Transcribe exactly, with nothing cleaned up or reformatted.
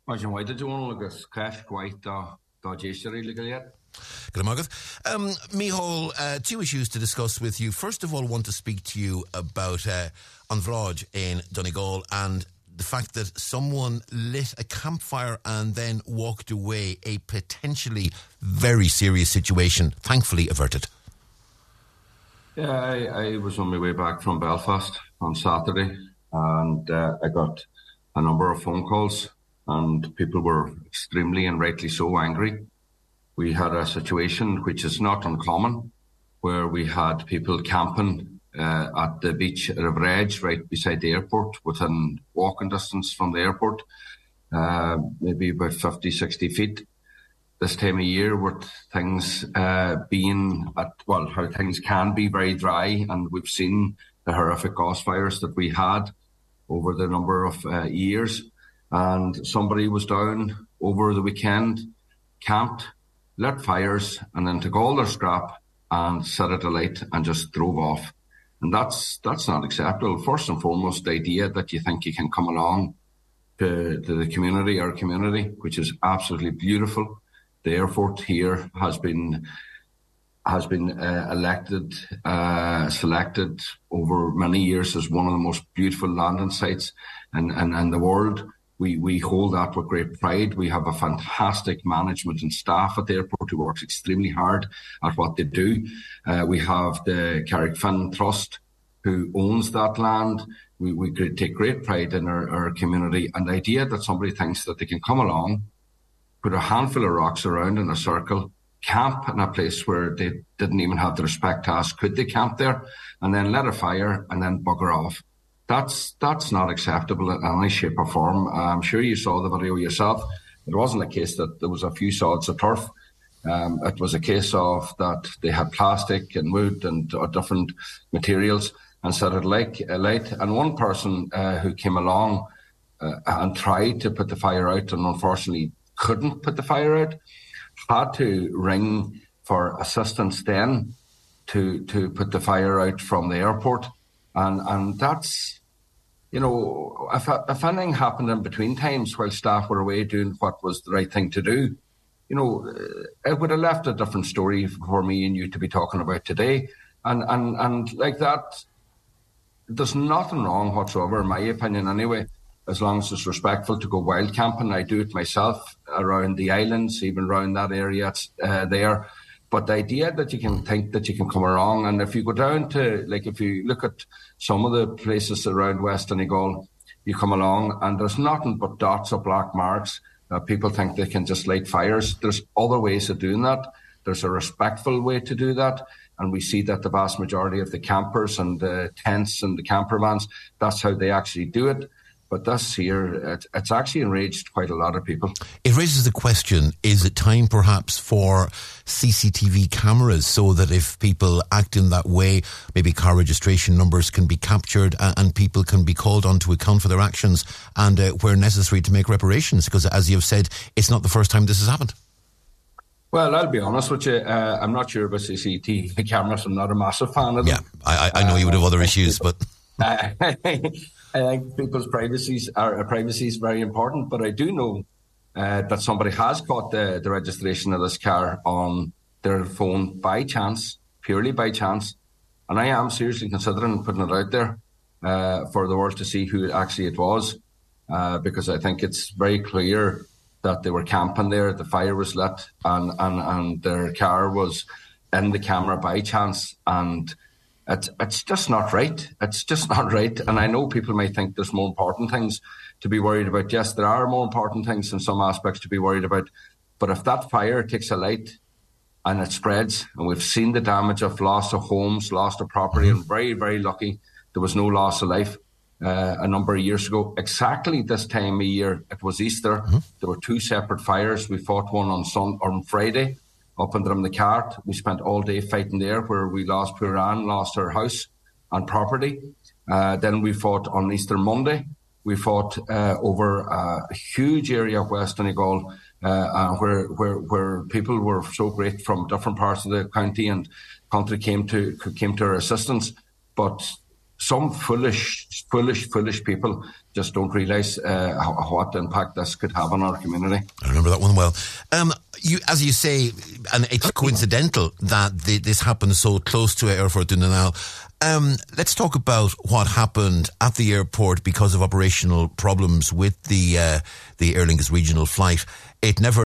As why did you want to look at cash quite the digestion legal yet? Good morning. Um, Micheál, uh, two issues to discuss with you. First of all, I want to speak to you about uh, An Bhráid in Donegal and the fact that someone lit a campfire and then walked away, a potentially very serious situation, thankfully averted. Yeah, I, I was on my way back from Belfast on Saturday, and uh, I got a number of phone calls, and people were extremely and rightly so angry. We had a situation which is not uncommon, where we had people camping uh, at the beach at An Bhráid, right beside the airport, within walking distance from the airport, uh, maybe about fifty, sixty feet. This time of year, with things uh, being at, well, how things can be very dry, and we've seen the horrific ghost fires that we had over the number of uh, years. And somebody was down over the weekend, camped, lit fires, and then took all their scrap and set it alight and just drove off. And that's that's not acceptable. First and foremost, the idea that you think you can come along to, to the community, our community, which is absolutely beautiful. The airport here has been has been uh, elected, uh, selected over many years as one of the most beautiful landing sites in, in, in the world. We we hold that with great pride. We have a fantastic management and staff at the airport who works extremely hard at what they do. Uh, we have the Carrickfinn Trust who owns that land. We, we take great pride in our, our community. And the idea that somebody thinks that they can come along, put a handful of rocks around in a circle, camp in a place where they didn't even have the respect to ask, could they camp there, and then let a fire and then bugger off. That's that's not acceptable in any shape or form. I'm sure you saw the video yourself. It wasn't a case that there was a few sods of turf. Um, it was a case of that they had plastic and wood and uh, different materials and set it like a light. And one person uh, who came along uh, and tried to put the fire out and unfortunately couldn't put the fire out, had to ring for assistance then to to put the fire out from the airport. And and that's, you know, if, if anything happened in between times while staff were away doing what was the right thing to do, you know, it would have left a different story for me and you to be talking about today. And, and, and like that, there's nothing wrong whatsoever, in my opinion anyway, as long as it's respectful to go wild camping. I do it myself around the islands, even around that area uh, there. But the idea that you can think that you can come along, and if you go down to, like, if you look at some of the places around West Donegal, you come along and there's nothing but dots of black marks. Uh, people think they can just light fires. There's other ways of doing that. There's a respectful way to do that. And we see that the vast majority of the campers and the tents and the camper vans, that's how they actually do it. But this here, it, it's actually enraged quite a lot of people. It raises the question, is it time perhaps for C C T V cameras so that if people act in that way, maybe car registration numbers can be captured and, and people can be called on to account for their actions and uh, where necessary to make reparations? Because as you've said, it's not the first time this has happened. Well, I'll be honest with you. Uh, I'm not sure about C C T V cameras. I'm not a massive fan of them. Yeah, I, I know you would have other uh, issues, but... I think people's privacies are, uh, privacy is very important, but I do know uh, that somebody has caught the, the registration of this car on their phone by chance, purely by chance, and I am seriously considering putting it out there uh, for the world to see who actually it was, uh, because I think it's very clear that they were camping there, the fire was lit, and, and, and their car was in the camera by chance, and It's, it's just not right. It's just not right. And I know people may think there's more important things to be worried about. Yes, there are more important things in some aspects to be worried about. But if that fire takes a light and it spreads, and we've seen the damage of loss of homes, loss of property, and very, very lucky there was no loss of life uh, a number of years ago. Exactly this time of year, it was Easter. Mm-hmm. There were two separate fires. We fought one on sun- on Friday. Up in Drumnacart, we spent all day fighting there, where we lost poor Anne, lost her house and property. Uh, then we fought on Easter Monday. We fought uh, over a huge area of West Donegal, uh, uh, where where where people were so great from different parts of the county and country came to came to our assistance. But some foolish, foolish, foolish people just don't realise uh, what impact this could have on our community. I remember that one well. Um, you, as you say, and it's coincidental that the, this happened so close to Airport Dungannon. Um, let's talk about what happened at the airport because of operational problems with the uh, the Aer Lingus regional flight. It never